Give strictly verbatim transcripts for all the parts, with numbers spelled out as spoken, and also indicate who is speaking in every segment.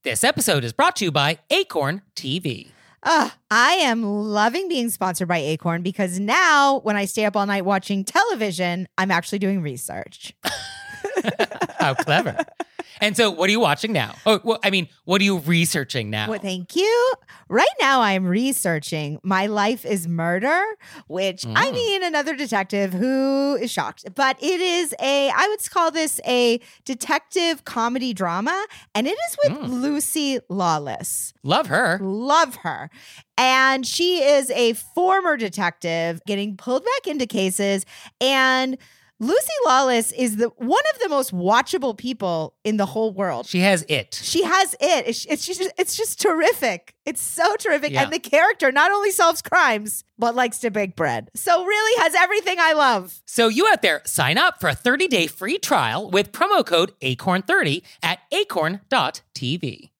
Speaker 1: This episode is brought to you by Acorn T V.
Speaker 2: Uh, I am loving being sponsored by Acorn because now when I stay up all night watching television, I'm actually doing research.
Speaker 1: How clever. And so what are you watching now? Oh, well, I mean, what are you researching now?
Speaker 2: Well, thank you. Right now I'm researching My Life is Murder, which
Speaker 1: Mm.
Speaker 2: I mean, another detective who is shocked. But it is a, I would call this a detective comedy drama, and it is with
Speaker 1: Mm.
Speaker 2: Lucy Lawless.
Speaker 1: Love her.
Speaker 2: Love her. And she is a former detective getting pulled back into cases. And Lucy Lawless is the one of the most watchable people in the whole world.
Speaker 1: She has it.
Speaker 2: She has it. It's, it's just it's just terrific. It's so terrific.
Speaker 1: Yeah.
Speaker 2: And the character not only solves crimes, but likes to bake bread. So really has everything I love.
Speaker 1: So you out there, sign up for a thirty-day free trial with promo code acorn thirty at acorn dot t v.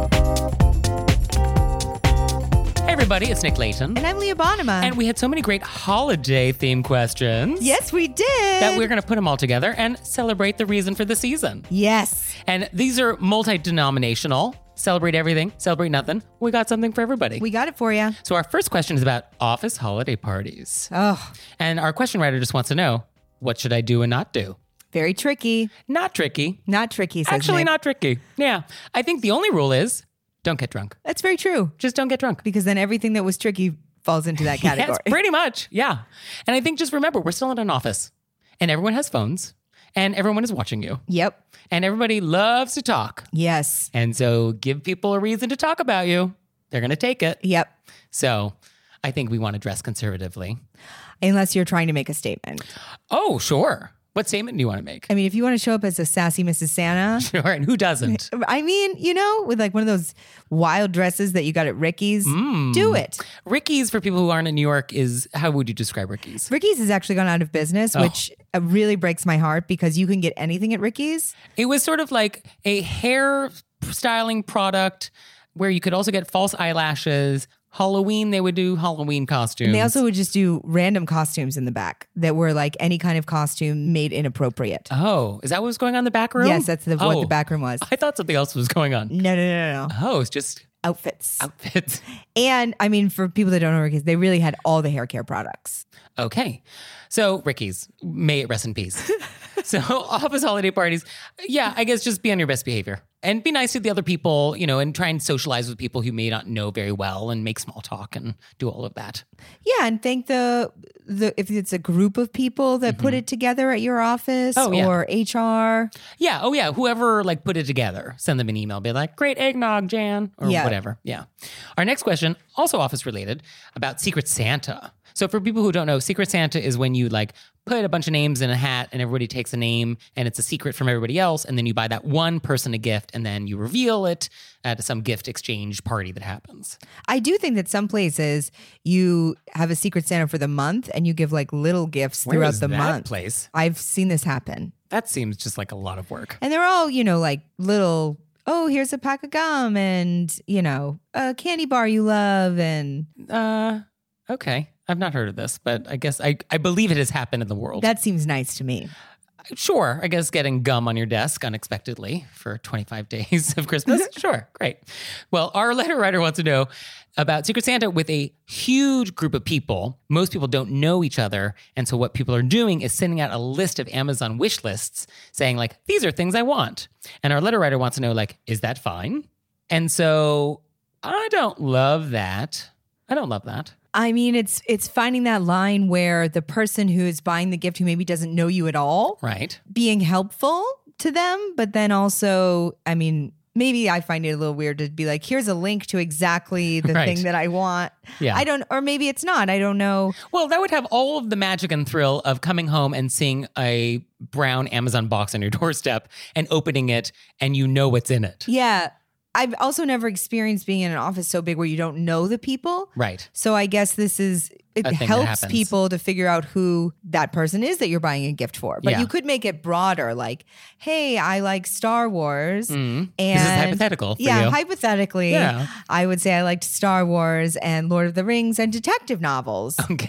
Speaker 1: Hey everybody, it's Nick Layton.
Speaker 2: And I'm Leah Bonema.
Speaker 1: And we had so many great holiday-themed questions.
Speaker 2: Yes, we did.
Speaker 1: That we're going to put them all together and celebrate the reason for the season.
Speaker 2: Yes.
Speaker 1: And these are multi-denominational. Celebrate everything, celebrate nothing. We got something for everybody.
Speaker 2: We got it for you.
Speaker 1: So our first question is about office holiday parties.
Speaker 2: Oh,
Speaker 1: And our question writer just wants to know, what should I do and not do?
Speaker 2: very tricky.
Speaker 1: Not tricky.
Speaker 2: Not tricky, says
Speaker 1: Actually
Speaker 2: Nick.
Speaker 1: not tricky. Yeah. I think the only rule is don't get drunk.
Speaker 2: That's very true.
Speaker 1: Just don't get drunk.
Speaker 2: Because then everything that was tricky falls into that category.
Speaker 1: Yes, pretty much. Yeah. And I think just remember, we're still in an office and everyone has phones and everyone is watching you
Speaker 2: Yep.
Speaker 1: and everybody loves to talk.
Speaker 2: Yes.
Speaker 1: And so give people a reason to talk about you. They're going to take it.
Speaker 2: Yep.
Speaker 1: So I think we want to dress conservatively.
Speaker 2: Unless you're trying to make a statement.
Speaker 1: Oh, sure. What statement do you want to make?
Speaker 2: I mean, if you want to show up as a sassy Missus Santa,
Speaker 1: Sure. And who doesn't?
Speaker 2: I mean, you know, with like one of those wild dresses that you got at Ricky's,
Speaker 1: Mm.
Speaker 2: do it.
Speaker 1: Ricky's, for people who aren't in New York, is, how would you describe Ricky's?
Speaker 2: Ricky's has actually gone out of business,
Speaker 1: Oh.
Speaker 2: which uh, really breaks my heart because you can get anything at Ricky's.
Speaker 1: It was sort of like a hair styling product where you could also get false eyelashes. Halloween, they would do Halloween costumes.
Speaker 2: And they also would just do random costumes in the back that were like any kind of costume made inappropriate.
Speaker 1: Oh, is that what was going on in the back room?
Speaker 2: Yes, that's the, what
Speaker 1: Oh,
Speaker 2: the back room was.
Speaker 1: I thought something else was going on.
Speaker 2: No, no, no, no, no.
Speaker 1: Oh, it's just
Speaker 2: Outfits.
Speaker 1: outfits.
Speaker 2: And I mean, for people that don't know Ricky's, they really had all the hair care products.
Speaker 1: Okay. So, Ricky's, may it rest in peace. So, office holiday parties, yeah, I guess just be on your best behavior and be nice to the other people, you know, and try and socialize with people who may not know very well and make small talk and do all of that.
Speaker 2: Yeah, and thank the the if it's a group of people that put it together at your office
Speaker 1: Oh, yeah.
Speaker 2: or H R.
Speaker 1: Yeah. Oh, yeah. Whoever like put it together, send them an email. Be like, great eggnog, Jan, or
Speaker 2: Yeah.
Speaker 1: whatever. Yeah. Our next question, also office related, about Secret Santa. So for people who don't know, Secret Santa is when you like put a bunch of names in a hat and everybody takes a name and it's a secret from everybody else. And then you buy that one person a gift and then you reveal it at some gift exchange party that happens.
Speaker 2: I do think that some places you have a Secret Santa for the month and you give like little gifts
Speaker 1: Where
Speaker 2: throughout
Speaker 1: is
Speaker 2: the
Speaker 1: that
Speaker 2: month.
Speaker 1: place?
Speaker 2: I've seen this happen.
Speaker 1: That seems just like a lot of work.
Speaker 2: And they're all, you know, like little, oh, here's a pack of gum and, you know, a candy bar you love and
Speaker 1: Uh, okay. I've not heard of this, but I guess I, I believe it has happened in the world.
Speaker 2: that seems nice to me.
Speaker 1: Sure, I guess getting gum on your desk unexpectedly for twenty-five days of Christmas. Sure, great. Well, our letter writer wants to know about Secret Santa with a huge group of people. Most people don't know each other. And so what people are doing is sending out a list of Amazon wish lists saying like, these are things I want. And our letter writer wants to know like, is that fine? And so I don't love that. I don't love that.
Speaker 2: I mean, it's it's finding that line where the person who is buying the gift who maybe doesn't know you at all,
Speaker 1: Right.
Speaker 2: being helpful to them, but then also, I mean, maybe I find it a little weird to be like, here's a link to exactly the
Speaker 1: Right.
Speaker 2: thing that I want.
Speaker 1: Yeah.
Speaker 2: I don't, or maybe it's not. I don't know.
Speaker 1: Well, that would have all of the magic and thrill of coming home and seeing a brown Amazon box on your doorstep and opening it and you know what's in it.
Speaker 2: Yeah. I've also never experienced being in an office so big where you don't know the people.
Speaker 1: Right.
Speaker 2: So I guess this is, it
Speaker 1: A thing that
Speaker 2: helps
Speaker 1: happens.
Speaker 2: people to figure out who that person is that you're buying a gift for. But
Speaker 1: Yeah.
Speaker 2: you could make it broader, like, hey, I like Star Wars.
Speaker 1: Mm.
Speaker 2: And
Speaker 1: This is hypothetical for
Speaker 2: yeah,
Speaker 1: you.
Speaker 2: hypothetically,
Speaker 1: Yeah.
Speaker 2: I would say I liked Star Wars and Lord of the Rings and detective novels.
Speaker 1: Okay.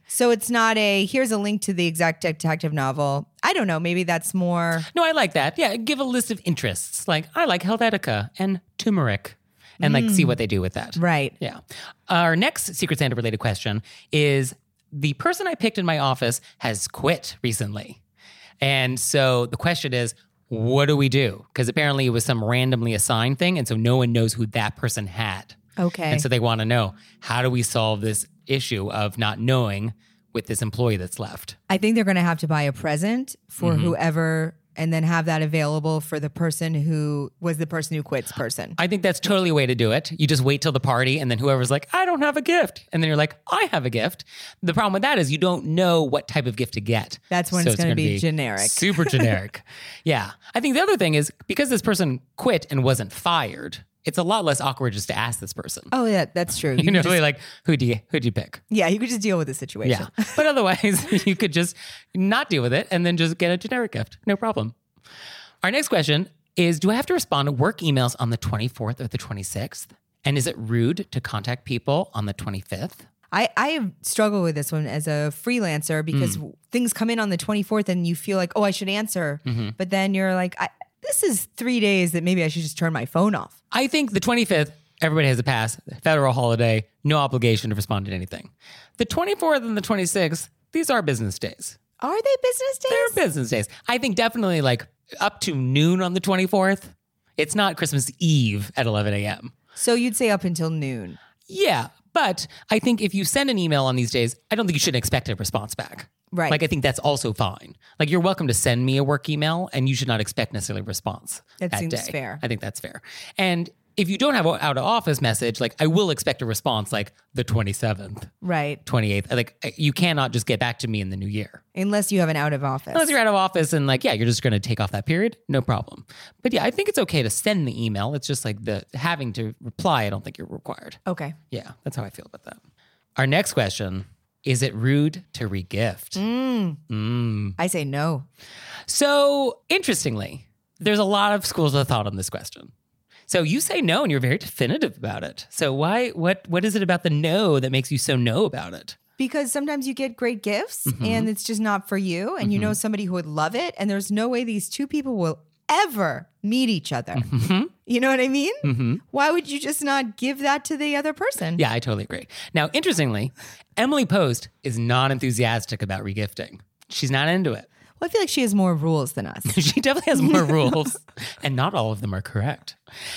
Speaker 2: So it's not a, here's a link to the exact detective novel. I don't know. Maybe that's more.
Speaker 1: No, I like that. Yeah, give a list of interests. Like, I like Helvetica and turmeric. And like see what they do with that.
Speaker 2: Right.
Speaker 1: Yeah. Our next Secret Santa related question is the person I picked in my office has quit recently. And so the question is, what do we do? Because apparently it was some randomly assigned thing. And so no one knows who that person had.
Speaker 2: Okay.
Speaker 1: And so they want to know, how do we solve this issue of not knowing with this employee that's left?
Speaker 2: I think they're going to have to buy a present for
Speaker 1: Mm-hmm.
Speaker 2: whoever and then have that available for the person who was the person who quits person.
Speaker 1: I think that's totally a way to do it. You just wait till the party and then whoever's like, I don't have a gift. And then you're like, I have a gift. The problem with that is you don't know what type of gift to get.
Speaker 2: That's when
Speaker 1: So
Speaker 2: it's going to
Speaker 1: gonna
Speaker 2: be generic.
Speaker 1: Super generic. Yeah. I think the other thing is because this person quit and wasn't fired, it's a lot less awkward just to ask this person.
Speaker 2: Oh, yeah, that's true.
Speaker 1: you
Speaker 2: can
Speaker 1: know,
Speaker 2: just-
Speaker 1: like, who do you, who'd you pick?
Speaker 2: yeah, you could just deal with the situation.
Speaker 1: Yeah. But otherwise, you could just not deal with it and then just get a generic gift. No problem. Our next question is, do I have to respond to work emails on the twenty-fourth or the twenty-sixth? And is it rude to contact people on the twenty-fifth?
Speaker 2: I, I struggle with this one as a freelancer because
Speaker 1: Mm.
Speaker 2: things come in on the twenty-fourth and you feel like, oh, I should answer.
Speaker 1: Mm-hmm.
Speaker 2: But then you're like, I, this is three days that maybe I should just turn my phone off.
Speaker 1: I think the twenty-fifth, everybody has a pass, federal holiday, no obligation to respond to anything. The twenty-fourth and the twenty-sixth, these are business days.
Speaker 2: Are they business days?
Speaker 1: They're business days. I think definitely like up to noon on the twenty-fourth. It's not Christmas Eve at eleven a.m.
Speaker 2: So you'd say up until noon.
Speaker 1: Yeah, but I think if you send an email on these days, I don't think you should expect a response back.
Speaker 2: Right.
Speaker 1: Like, I think that's also fine. Like, you're welcome to send me a work email and you should not expect necessarily a response.
Speaker 2: That seems
Speaker 1: day.
Speaker 2: fair.
Speaker 1: I think that's fair. And if you don't have an out of office message, like, I will expect a response like the twenty-seventh,
Speaker 2: Right.
Speaker 1: twenty-eighth. Like, you cannot just get back to me in the new year.
Speaker 2: Unless you have an out of office.
Speaker 1: Unless you're out of office and like, yeah, you're just going to take off that period, no problem. But yeah, I think it's okay to send the email. It's just like the having to reply, I don't think you're required.
Speaker 2: Okay.
Speaker 1: Yeah, that's how I feel about that. Our next question, is it rude to regift?
Speaker 2: Mm.
Speaker 1: Mm.
Speaker 2: I say no.
Speaker 1: So interestingly, there's a lot of schools of thought on this question. So you say no and you're very definitive about it. So why, what, what is it about the no that makes you so no about it?
Speaker 2: Because sometimes you get great gifts
Speaker 1: Mm-hmm.
Speaker 2: and it's just not for you. And you know somebody who would love it. And there's no way these two people will ever meet each other.
Speaker 1: Mm-hmm.
Speaker 2: You know what I mean?
Speaker 1: Mm-hmm.
Speaker 2: Why would you just not give that to the other person?
Speaker 1: Yeah, I totally agree. Now, interestingly, Emily Post is not enthusiastic about regifting. She's not into it.
Speaker 2: Well, I feel like she has more rules than us.
Speaker 1: She definitely has more rules, and not all of them are correct.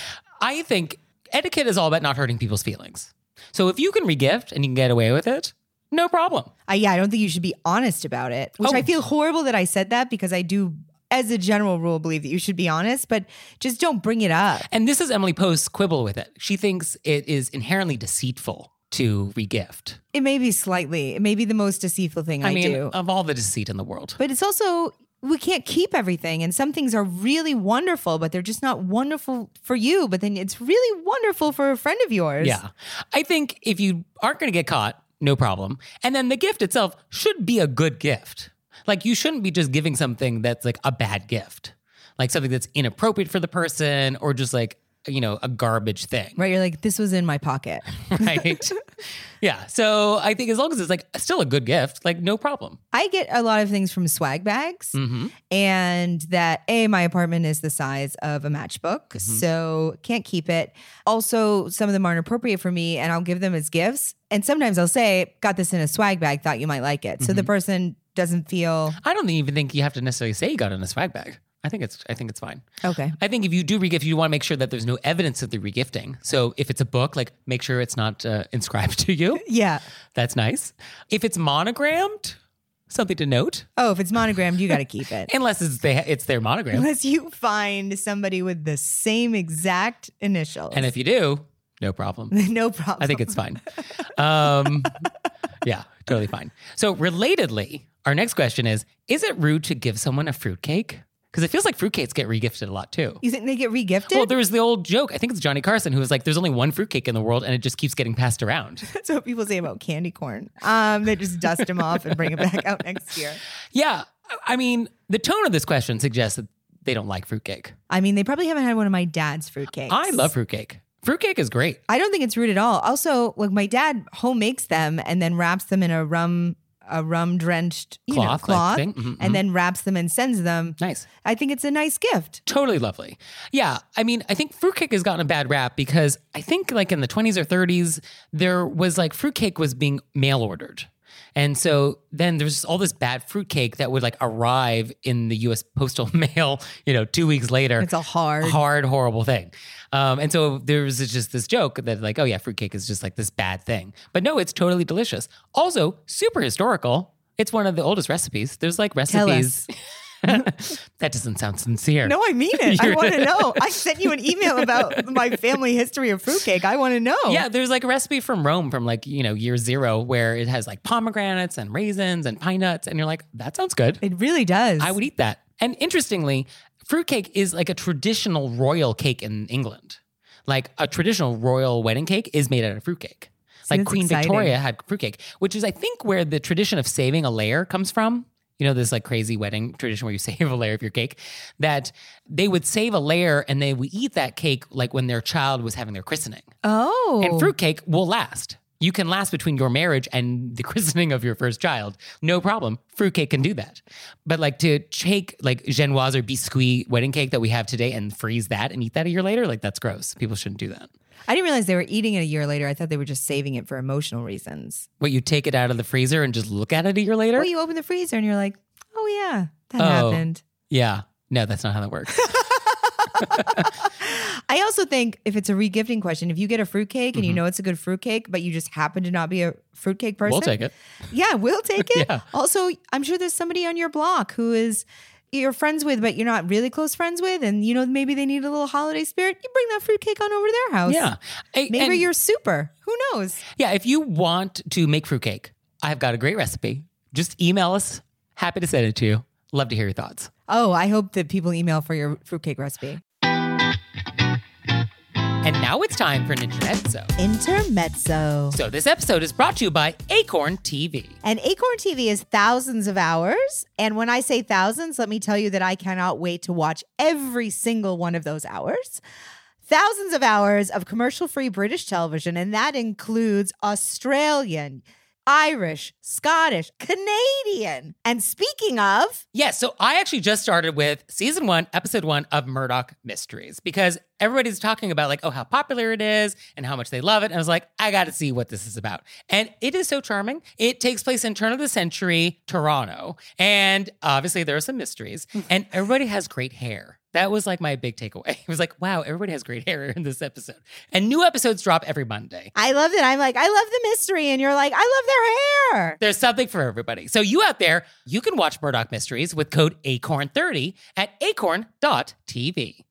Speaker 1: I think etiquette is all about not hurting people's feelings. So if you can regift and you can get away with it, no problem.
Speaker 2: I, yeah, I don't think you should be honest about it, which
Speaker 1: Oh.
Speaker 2: I feel horrible that I said that because I do, as a general rule, believe that you should be honest, but just don't bring it up.
Speaker 1: And this is Emily Post's quibble with it. She thinks it is inherently deceitful to regift.
Speaker 2: It may be slightly, it may be the most deceitful thing I,
Speaker 1: I mean,
Speaker 2: do.
Speaker 1: of all the deceit in the world.
Speaker 2: But it's also, we can't keep everything. And some things are really wonderful, but they're just not wonderful for you. But then it's really wonderful for a friend of yours.
Speaker 1: Yeah. I think if you aren't going to get caught, no problem. And then the gift itself should be a good gift. Like, you shouldn't be just giving something that's like a bad gift, like something that's inappropriate for the person or just like, you know, a garbage thing.
Speaker 2: Right. You're like, this was in my pocket.
Speaker 1: Right. Yeah. So I think as long as it's like still a good gift, like no problem.
Speaker 2: I get a lot of things from swag bags,
Speaker 1: Mm-hmm.
Speaker 2: and that A, my apartment is the size of a matchbook,
Speaker 1: Mm-hmm.
Speaker 2: so can't keep it. Also, some of them aren't appropriate for me, and I'll give them as gifts. And sometimes I'll say, got this in a swag bag, thought you might like it. So
Speaker 1: Mm-hmm.
Speaker 2: the person doesn't feel
Speaker 1: I don't even think you have to necessarily say you got it in a swag bag. I think it's I think it's fine.
Speaker 2: okay.
Speaker 1: I think if you do regift, you want to make sure that there's no evidence of the regifting. So if it's a book, like make sure it's not uh, inscribed to you.
Speaker 2: Yeah.
Speaker 1: That's nice. If it's monogrammed, something to note.
Speaker 2: Oh, if it's monogrammed, you got to keep it.
Speaker 1: Unless it's they, it's their monogram.
Speaker 2: Unless you find somebody with the same exact initials.
Speaker 1: And if you do, no problem.
Speaker 2: no problem.
Speaker 1: I think it's fine. Um, yeah, totally fine. So relatedly, our next question is, is it rude to give someone a fruitcake? Because it feels like fruitcakes get regifted a lot too.
Speaker 2: You think they get regifted?
Speaker 1: Well, there was the old joke. I think it's Johnny Carson who was like, there's only one fruitcake in the world and it just keeps getting passed around.
Speaker 2: That's what people say about candy corn. Um, they just dust them off and bring it back out next year.
Speaker 1: Yeah. I mean, the tone of this question suggests that they don't like fruitcake.
Speaker 2: I mean, they probably haven't had one of my dad's fruitcakes.
Speaker 1: I love fruitcake. Fruitcake is great.
Speaker 2: I don't think it's rude at all. Also, like my dad home makes them and then wraps them in a rum a rum drenched you know,
Speaker 1: Cloth, like
Speaker 2: cloth
Speaker 1: thing. Mhm,
Speaker 2: and
Speaker 1: mhm.
Speaker 2: then wraps them and sends them.
Speaker 1: Nice.
Speaker 2: I think it's a nice gift.
Speaker 1: Totally lovely. Yeah. I mean, I think fruitcake has gotten a bad rap because I think like in the twenties or thirties, there was like fruitcake was being mail ordered. And so then there's all this bad fruitcake that would like arrive in the U S postal mail, you know, two weeks later.
Speaker 2: It's a hard,
Speaker 1: hard, horrible thing. Um, and so there was just this joke that like, oh yeah, fruitcake is just like this bad thing. But no, it's totally delicious. Also, super historical. It's one of the oldest recipes. There's like
Speaker 2: Tell
Speaker 1: recipes.
Speaker 2: us.
Speaker 1: That doesn't sound sincere.
Speaker 2: No, I mean it. I
Speaker 1: You're-
Speaker 2: want to know. I sent you an email about my family history of fruitcake. I want to know.
Speaker 1: Yeah, there's like a recipe from Rome from like, you know, year zero where it has like pomegranates and raisins and pine nuts. And you're like, that sounds good.
Speaker 2: It really does.
Speaker 1: I would eat that. And interestingly, fruitcake is like a traditional royal cake in England. Like a traditional royal wedding cake is made out of fruitcake.
Speaker 2: See,
Speaker 1: Like
Speaker 2: that's
Speaker 1: Queen
Speaker 2: exciting.
Speaker 1: Victoria had fruitcake, which is, I think, where the tradition of saving a layer comes from. You know, this like crazy wedding tradition where you save a layer of your cake, that they would save a layer and they would eat that cake like when their child was having their christening.
Speaker 2: Oh.
Speaker 1: And fruitcake will last. You can last between your marriage and the christening of your first child. No problem. Fruitcake can do that. But like to take like Genoise or biscuit wedding cake that we have today and freeze that and eat that a year later, like that's gross. People shouldn't do that.
Speaker 2: I didn't realize they were eating it a year later. I thought they were just saving it for emotional reasons.
Speaker 1: What, you take it out of the freezer and just look at it a year later?
Speaker 2: Well, you open the freezer and you're like, oh, yeah, that
Speaker 1: Oh.
Speaker 2: happened.
Speaker 1: Yeah. No, that's not how that works.
Speaker 2: I also think if it's a regifting question, if you get a fruitcake and you know it's a good fruitcake, but you just happen to not be a fruitcake person.
Speaker 1: We'll take it.
Speaker 2: Yeah, we'll take it.
Speaker 1: Yeah.
Speaker 2: Also, I'm sure there's somebody on your block who is you're friends with, but you're not really close friends with. And, you know, maybe they need a little holiday spirit. You bring that fruitcake on over to their house.
Speaker 1: Yeah. I-
Speaker 2: Maybe
Speaker 1: and-
Speaker 2: you're super. Who knows?
Speaker 1: Yeah, if you want to make fruitcake, I've got a great recipe. Just email us. Happy to send it to you. Love to hear your thoughts.
Speaker 2: Oh, I hope that people email for your fruitcake recipe.
Speaker 1: And now it's time for an intermezzo.
Speaker 2: Intermezzo.
Speaker 1: So this episode is brought to you by Acorn T V.
Speaker 2: And Acorn T V is thousands of hours. And when I say thousands, let me tell you that I cannot wait to watch every single one of those hours. Thousands of hours of commercial-free British television, and that includes Australian, Irish, Scottish, Canadian. And speaking of,
Speaker 1: Yes, so I actually just started with season one, episode one of Murdoch Mysteries because everybody's talking about like, oh, how popular it is and how much they love it. And I was like, I got to see what this is about. And it is so charming. It takes place in turn of the century Toronto. And obviously there are some mysteries and everybody has great hair. That was like my big takeaway. It was like, wow, everybody has great hair in this episode. And new episodes drop every Monday.
Speaker 2: I love it. I'm like, I love the mystery. And you're like, I love their hair.
Speaker 1: There's something for everybody. So you out there, you can watch Murdoch Mysteries with code A C O R N thirty at acorn dot t v.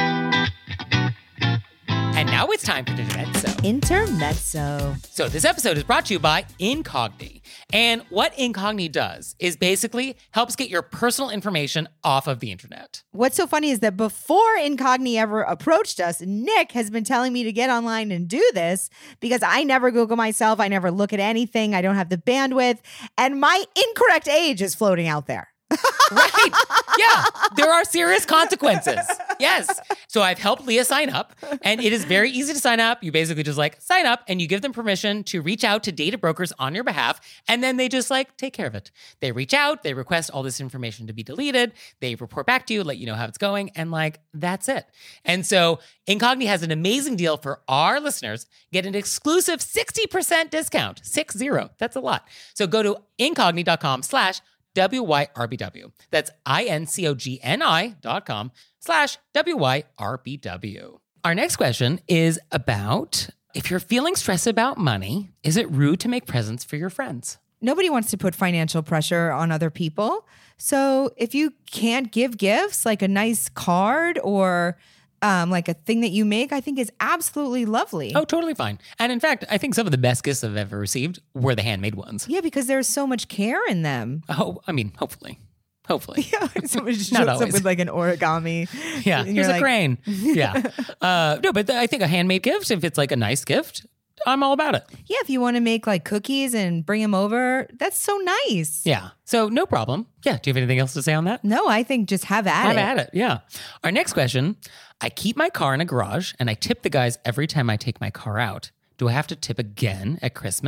Speaker 1: And now it's time for Intermezzo.
Speaker 2: Intermezzo.
Speaker 1: So this episode is brought to you by Incogni. And what Incogni does is basically helps get your personal information off of the internet.
Speaker 2: What's so funny is that before Incogni ever approached us, Nick has been telling me to get online and do this because I never Google myself. I never look at anything. I don't have the bandwidth. And my incorrect age is floating out there.
Speaker 1: Right. Yeah. There are serious consequences. Yes. So I've helped Leah sign up, and it is very easy to sign up. You basically just like sign up and you give them permission to reach out to data brokers on your behalf. And then they just like take care of it. They reach out, they request all this information to be deleted. They report back to you, let you know how it's going. And like, that's it. And so Incogni has an amazing deal for our listeners. Get an exclusive sixty percent discount. Six zero. That's a lot. So go to incogni.com slash W Y R B W. That's I-N-C-O-G-N-I dot com slash W Y R B W. Our next question is about if you're feeling stressed about money, is it rude to make presents for your friends?
Speaker 2: Nobody wants to put financial pressure on other people. So if you can't give gifts like a nice card or um, like a thing that you make, I think is absolutely lovely.
Speaker 1: Oh, totally fine. And in fact, I think some of the best gifts I've ever received were the handmade ones.
Speaker 2: Yeah, because there's so much care in them.
Speaker 1: Oh, I mean, hopefully. Hopefully.
Speaker 2: Yeah, someone just
Speaker 1: Not
Speaker 2: shows up
Speaker 1: always.
Speaker 2: with like an origami.
Speaker 1: Yeah,
Speaker 2: And
Speaker 1: here's
Speaker 2: you're
Speaker 1: a
Speaker 2: like-
Speaker 1: crane. Yeah. Uh, no, but th- I think a handmade gift, if it's like a nice gift, I'm all about it.
Speaker 2: Yeah, if you want to make like cookies and bring them over, that's so nice.
Speaker 1: Yeah. So no problem. Yeah. Do you have anything else to say on that?
Speaker 2: No, I think just have at
Speaker 1: Have
Speaker 2: it.
Speaker 1: at it. Yeah. Our next question. I keep my car in a garage and I tip the guys every time I take my car out. Do I have to tip again at Christmas?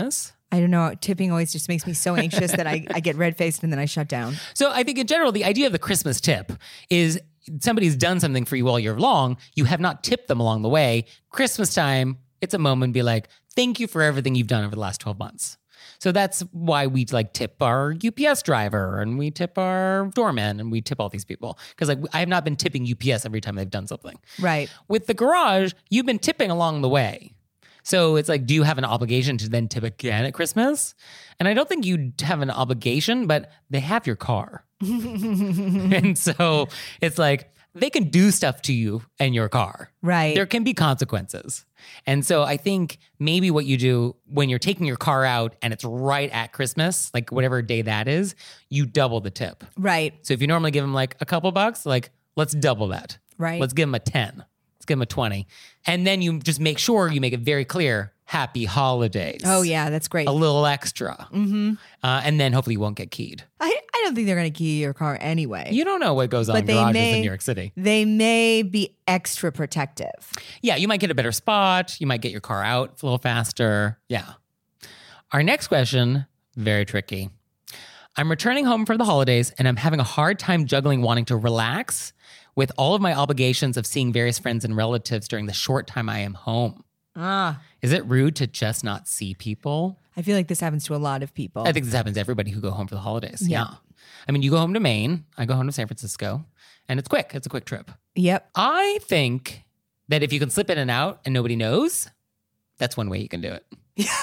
Speaker 2: I don't know. Tipping always just makes me so anxious that I, I get red-faced and then I shut down.
Speaker 1: So I think in general, the idea of the Christmas tip is somebody's done something for you all year long. You have not tipped them along the way. Christmas time, it's a moment to be like, thank you for everything you've done over the last twelve months. So that's why we like tip our U P S driver and we tip our doorman and we tip all these people. Because like I have not been tipping U P S every time they've done something.
Speaker 2: Right.
Speaker 1: With the garage, you've been tipping along the way. So it's like, do you have an obligation to then tip again at Christmas? And I don't think you have an obligation, but they have your car. And so it's like, they can do stuff to you and your car.
Speaker 2: Right.
Speaker 1: There can be consequences. And so I think maybe what you do when you're taking your car out and it's right at Christmas, like whatever day that is, you double the tip.
Speaker 2: Right.
Speaker 1: So if you normally give them like a couple bucks, like let's double that.
Speaker 2: Right.
Speaker 1: Let's give them a ten. Let's give them a twenty. And then you just make sure you make it very clear, happy holidays.
Speaker 2: Oh, yeah, that's great.
Speaker 1: A little extra.
Speaker 2: Mm-hmm.
Speaker 1: Uh, and then hopefully you won't get keyed.
Speaker 2: I, I don't think they're going to key your car anyway.
Speaker 1: You don't know what goes on
Speaker 2: But
Speaker 1: in
Speaker 2: they
Speaker 1: garages
Speaker 2: may-
Speaker 1: in New York City.
Speaker 2: They may be extra protective.
Speaker 1: Yeah, you might get a better spot. You might get your car out a little faster. Yeah. Our next question, very tricky. I'm returning home for the holidays and I'm having a hard time juggling wanting to relax with all of my obligations of seeing various friends and relatives during the short time I am home.
Speaker 2: Ah,
Speaker 1: Is it rude to just not see people?
Speaker 2: I feel like this happens to a lot of people.
Speaker 1: I think this happens to everybody who go home for the holidays.
Speaker 2: Yeah.
Speaker 1: Yeah. I mean, you go home to Maine, I go home to San Francisco, and it's quick. It's a quick trip.
Speaker 2: Yep.
Speaker 1: I think that if you can slip in and out and nobody knows, that's one way you can do it.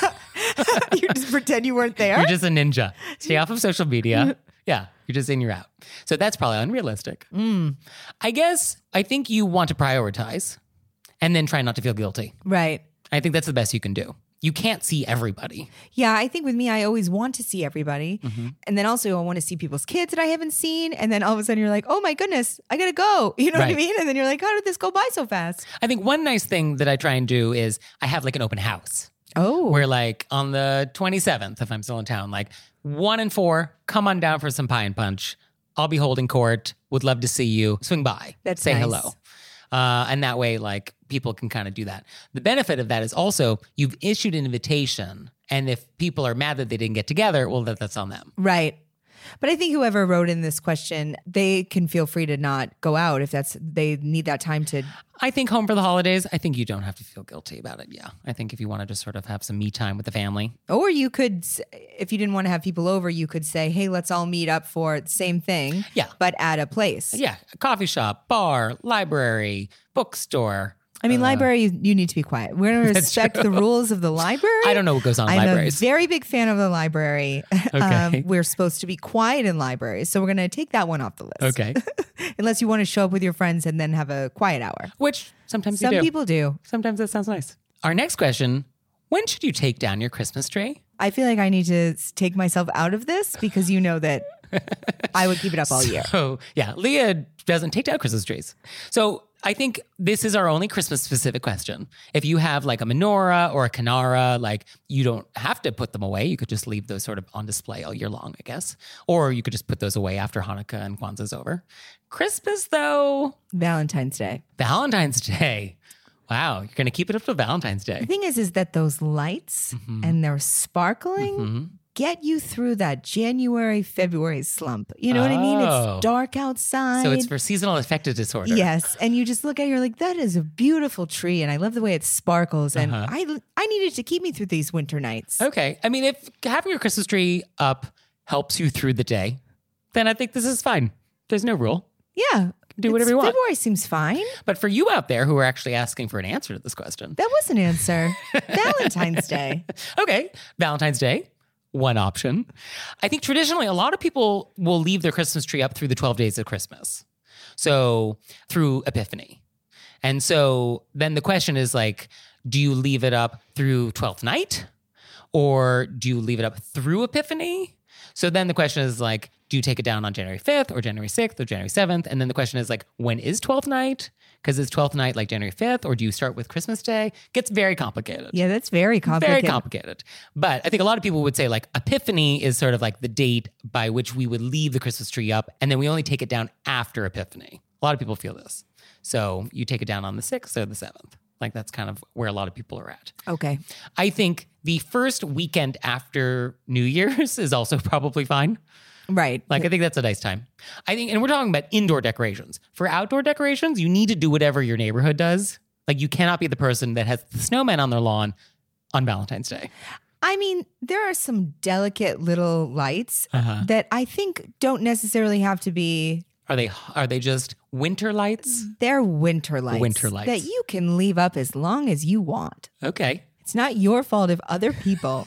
Speaker 2: You just pretend you weren't there.
Speaker 1: You're just a ninja. Stay off of social media. Yeah, you're just in, you're out. So that's probably unrealistic.
Speaker 2: Mm,
Speaker 1: I guess I think you want to prioritize and then try not to feel guilty.
Speaker 2: right.
Speaker 1: I think that's the best you can do. You can't see everybody.
Speaker 2: Yeah, I think with me, I always want to see everybody.
Speaker 1: Mhm.
Speaker 2: And then also I want to see people's kids that I haven't seen. And then all of a sudden you're like, oh my goodness, I gotta go. You know what I
Speaker 1: Right.
Speaker 2: mean? And then you're like, how did this go by so fast?
Speaker 1: I think one nice thing that I try and do is I have like an open house.
Speaker 2: Oh.
Speaker 1: Where like on the twenty-seventh, if I'm still in town, like one and four, come on down for some pie and punch. I'll be holding court. Would love to see you. Swing by.
Speaker 2: That's
Speaker 1: say
Speaker 2: nice.
Speaker 1: hello. Uh, and that way, like people can kind of do that. The benefit of that is also you've issued an invitation. And if people are mad that they didn't get together, well, that, that's on them.
Speaker 2: Right. But I think whoever wrote in this question, they can feel free to not go out if that's they need that time to.
Speaker 1: I think home for the holidays, I think you don't have to feel guilty about it. Yeah. I think if you want to just sort of have some me time with the family.
Speaker 2: Or you could, s- if you didn't want to have people over, you could say, hey, let's all meet up for the same thing.
Speaker 1: Yeah.
Speaker 2: But at a place.
Speaker 1: Yeah. A coffee shop, bar, library, bookstore.
Speaker 2: I mean,
Speaker 1: Uh,
Speaker 2: library, you, you need to be quiet. We're going to
Speaker 1: That's
Speaker 2: respect
Speaker 1: true.
Speaker 2: the rules of the library.
Speaker 1: I don't know what goes on in
Speaker 2: I'm
Speaker 1: libraries.
Speaker 2: a very big fan of the library.
Speaker 1: Okay.
Speaker 2: um, we're supposed to be quiet in libraries. So we're going to take that one off the list.
Speaker 1: Okay.
Speaker 2: Unless you want to show up with your friends and then have a quiet hour.
Speaker 1: Which sometimes
Speaker 2: Some
Speaker 1: you do.
Speaker 2: people do.
Speaker 1: Sometimes that sounds nice. Our next question, when should you take down your Christmas tree?
Speaker 2: I feel like I need to s- take myself out of this because you know that I would keep it up all year.
Speaker 1: So yeah, Leah doesn't take down Christmas trees. So I think this is our only Christmas specific question. If you have like a menorah or a canara, like you don't have to put them away. You could just leave those sort of on display all year long, I guess. Or you could just put those away after Hanukkah and Kwanzaa's over. Christmas though,
Speaker 2: Valentine's Day.
Speaker 1: Valentine's Day. Wow, you're going to keep it up to Valentine's
Speaker 2: The
Speaker 1: Day.
Speaker 2: thing is, is that those lights
Speaker 1: Mhm.
Speaker 2: and they're sparkling
Speaker 1: Mhm.
Speaker 2: get you through that January, February slump. You know what I mean?
Speaker 1: Oh.
Speaker 2: It's dark outside.
Speaker 1: So it's for seasonal affective disorder.
Speaker 2: Yes, and you just look at it, you're like, that is a beautiful tree, and I love the way it sparkles, and
Speaker 1: Uh-huh.
Speaker 2: I I needed to keep me through these winter nights.
Speaker 1: Okay. I mean, if having your Christmas tree up helps you through the day, then I think this is fine. There's no rule.
Speaker 2: Yeah,
Speaker 1: Do whatever
Speaker 2: it's-
Speaker 1: you want.
Speaker 2: February seems fine.
Speaker 1: But for you out there who are actually asking for an answer to this question,
Speaker 2: That was an answer. Valentine's Day.
Speaker 1: okay, Valentine's Day, one option. I think traditionally a lot of people will leave their Christmas tree up through the twelve days of Christmas. So through Epiphany. And so then the question is like, do you leave it up through twelfth night or do you leave it up through Epiphany? So then the question is like, do you take it down on January fifth or January sixth or January seventh? And then the question is like, when is twelfth night? Because is twelfth night like January fifth or do you start with Christmas Day? Gets very complicated.
Speaker 2: Yeah, that's very complicated.
Speaker 1: Very complicated. But I think a lot of people would say like Epiphany is sort of like the date by which we would leave the Christmas tree up and then we only take it down after Epiphany. A lot of people feel this. So you take it down on the sixth or the seventh. Like that's kind of where a lot of people are at.
Speaker 2: Okay.
Speaker 1: I think the first weekend after New Year's is also probably fine.
Speaker 2: Right.
Speaker 1: Like, I think that's a nice time. I think, and we're talking about indoor decorations. For outdoor decorations, you need to do whatever your neighborhood does. Like, you cannot be the person that has the snowman on their lawn on Valentine's Day.
Speaker 2: I mean, there are some delicate little lights
Speaker 1: Uh-huh.
Speaker 2: that I think don't necessarily have to be.
Speaker 1: Are they are they just winter lights?
Speaker 2: They're winter lights.
Speaker 1: Winter lights.
Speaker 2: That you can leave up as long as you want.
Speaker 1: Okay.
Speaker 2: It's not your fault if other people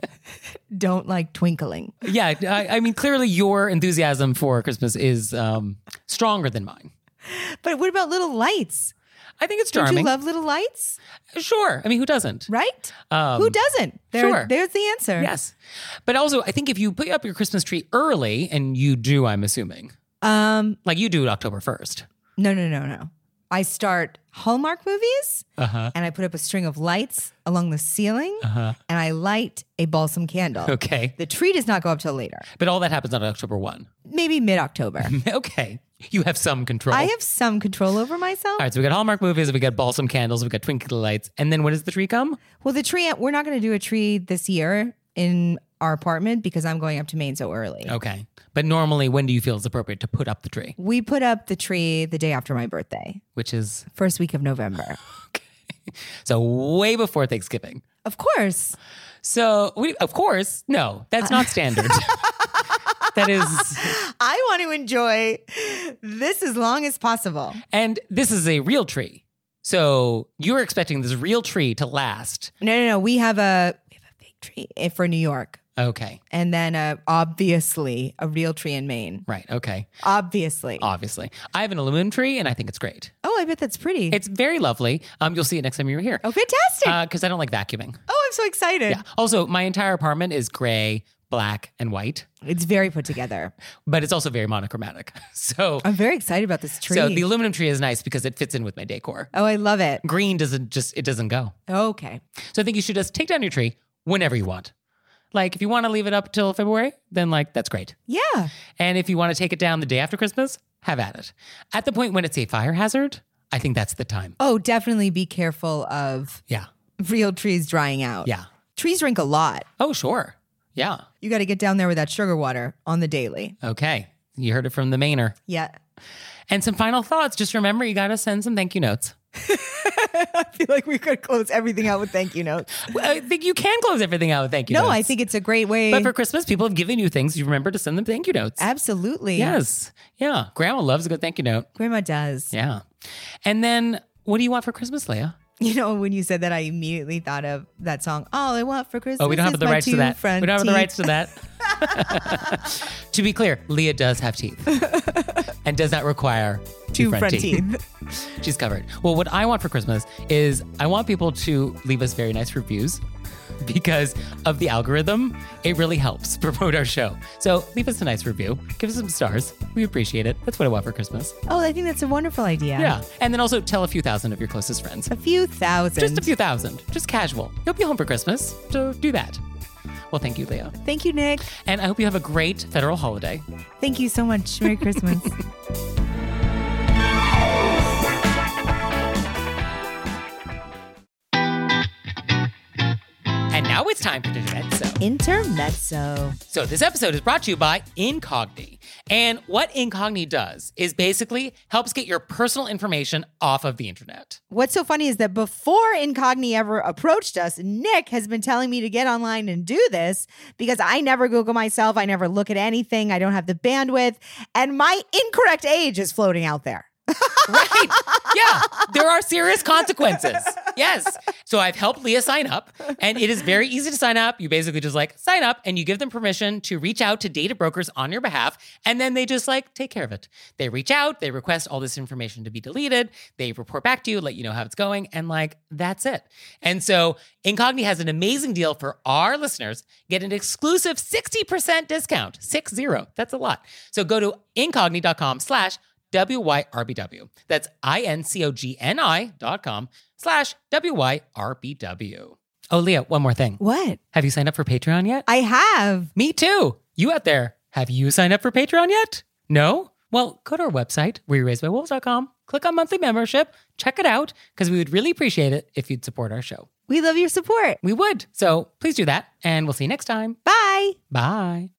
Speaker 2: don't like twinkling.
Speaker 1: Yeah, I, I mean, clearly your enthusiasm for Christmas is um, stronger than mine.
Speaker 2: But what about little lights?
Speaker 1: I think it's
Speaker 2: Don't
Speaker 1: charming.
Speaker 2: you love little lights?
Speaker 1: Sure. I mean, who doesn't?
Speaker 2: Right?
Speaker 1: Um,
Speaker 2: Who doesn't? There,
Speaker 1: sure.
Speaker 2: There's the answer.
Speaker 1: Yes. But also, I think if you put up your Christmas tree early, and you do, I'm assuming,
Speaker 2: Um,
Speaker 1: like you do it October first.
Speaker 2: no, no, no, no. I start Hallmark movies
Speaker 1: Uh-huh.
Speaker 2: and I put up a string of lights along the ceiling
Speaker 1: Uh-huh.
Speaker 2: and I light a balsam candle.
Speaker 1: Okay.
Speaker 2: The tree does not go up till later,
Speaker 1: But all that happens on October first.
Speaker 2: maybe mid-October.
Speaker 1: Okay. You have some control.
Speaker 2: I have some control over myself.
Speaker 1: All right, so we got Hallmark movies, we got balsam candles, we got twinkly lights, and then when does the tree come?
Speaker 2: Well, the tree, we're not going to do a tree this year in our apartment because I'm going up to Maine so early.
Speaker 1: Okay. But normally, when do you feel it's appropriate to put up the tree?
Speaker 2: We put up the tree the day after my birthday,
Speaker 1: Which is,
Speaker 2: first week of November.
Speaker 1: so way before Thanksgiving.
Speaker 2: Of course.
Speaker 1: So, we, of course, no, that's not standard. That is,
Speaker 2: I want to enjoy this as long as possible.
Speaker 1: and this is a real tree. So you're expecting this real tree to last.
Speaker 2: No, no, no. We have a we have a big tree eh, for New York,
Speaker 1: Okay.
Speaker 2: and then uh, obviously a real tree in Maine.
Speaker 1: Right. Okay.
Speaker 2: Obviously.
Speaker 1: Obviously. I have an aluminum tree and I think it's great.
Speaker 2: Oh, I bet that's pretty.
Speaker 1: It's very lovely. Um, you'll see it next time you're here.
Speaker 2: oh, fantastic!
Speaker 1: Because I don't like vacuuming.
Speaker 2: oh, I'm so excited.
Speaker 1: Yeah. Also, my entire apartment is gray, black, and white,
Speaker 2: It's very put together.
Speaker 1: but it's also very monochromatic. So,
Speaker 2: I'm very excited about this tree.
Speaker 1: so the aluminum tree is nice because it fits in with my decor.
Speaker 2: oh, I love it.
Speaker 1: Green doesn't just, it doesn't go.
Speaker 2: Okay.
Speaker 1: So I think you should just take down your tree whenever you want. Like if you want to leave it up till February, then like that's great.
Speaker 2: Yeah.
Speaker 1: And if you want to take it down the day after Christmas, have at it. At the point when it's a fire hazard, I think that's the time.
Speaker 2: Oh, definitely be careful of
Speaker 1: Yeah.
Speaker 2: real trees drying out.
Speaker 1: Yeah.
Speaker 2: Trees drink a lot.
Speaker 1: Oh, sure. Yeah.
Speaker 2: You got to get down there with that sugar water on the daily.
Speaker 1: Okay. You heard it from the Mainer.
Speaker 2: Yeah.
Speaker 1: And some final thoughts. Just remember, you got to send some thank you notes.
Speaker 2: I feel like we could close everything out with thank you notes.
Speaker 1: Well, I think you can close everything out with thank you
Speaker 2: No,
Speaker 1: notes.
Speaker 2: I think it's a great way.
Speaker 1: But for Christmas, people have given you things. You remember to send them thank you notes.
Speaker 2: Absolutely.
Speaker 1: Yes. Yeah. Grandma loves a good thank you note.
Speaker 2: Grandma does.
Speaker 1: Yeah. And then what do you want for Christmas, Leah?
Speaker 2: You know, when you said that, I immediately thought of that song, All I Want for Christmas
Speaker 1: Oh, we don't have
Speaker 2: is
Speaker 1: the
Speaker 2: my
Speaker 1: rights to
Speaker 2: two
Speaker 1: that.
Speaker 2: front
Speaker 1: We don't have the
Speaker 2: teeth."
Speaker 1: rights to that. To be clear, Leah does have teeth and does not require two,
Speaker 2: Two
Speaker 1: front,
Speaker 2: front
Speaker 1: teeth.
Speaker 2: teeth.
Speaker 1: She's covered. Well, what I want for Christmas is I want people to leave us very nice reviews because of the algorithm. It really helps promote our show. So leave us a nice review. Give us some stars. We appreciate it. That's what I want for Christmas.
Speaker 2: Oh, I think that's a wonderful idea.
Speaker 1: Yeah. And then also tell a few thousand of your closest friends.
Speaker 2: A few thousand.
Speaker 1: Just a few thousand. Just casual. You'll be home for Christmas. So do that. Well, thank you, Leah.
Speaker 2: Thank you, Nick.
Speaker 1: And I hope you have a great federal holiday.
Speaker 2: Thank you so much. Merry Christmas.
Speaker 1: And now it's time for Intermezzo.
Speaker 2: Intermezzo.
Speaker 1: So this episode is brought to you by Incogni. And what Incogni does is basically helps get your personal information off of the internet.
Speaker 2: What's so funny is that before Incogni ever approached us, Nick has been telling me to get online and do this because I never Google myself. I never look at anything. I don't have the bandwidth. And my incorrect age is floating out there.
Speaker 1: Right. Yeah. There are serious consequences. Yes. So I've helped Leah sign up, and it is very easy to sign up. You basically just like sign up and you give them permission to reach out to data brokers on your behalf. And then they just like take care of it. They reach out, they request all this information to be deleted. They report back to you, let you know how it's going. And like, that's it. And so Incogni has an amazing deal for our listeners. Get an exclusive sixty percent discount. Six zero. That's a lot. So go to incogni.com slash W Y R B W. That's I-N-C-O-G-N-I dot com slash W Y R B W. Oh, Leah, one more thing.
Speaker 2: What?
Speaker 1: Have you signed up for Patreon yet?
Speaker 2: I have.
Speaker 1: Me too. You out there, have you signed up for Patreon yet? No? Well, go to our website, were you raised by wolves dot com, click on monthly membership, check it out, because we would really appreciate it if you'd support our show.
Speaker 2: We love your support.
Speaker 1: We would. So please do that, and we'll see you next time.
Speaker 2: Bye.
Speaker 1: Bye.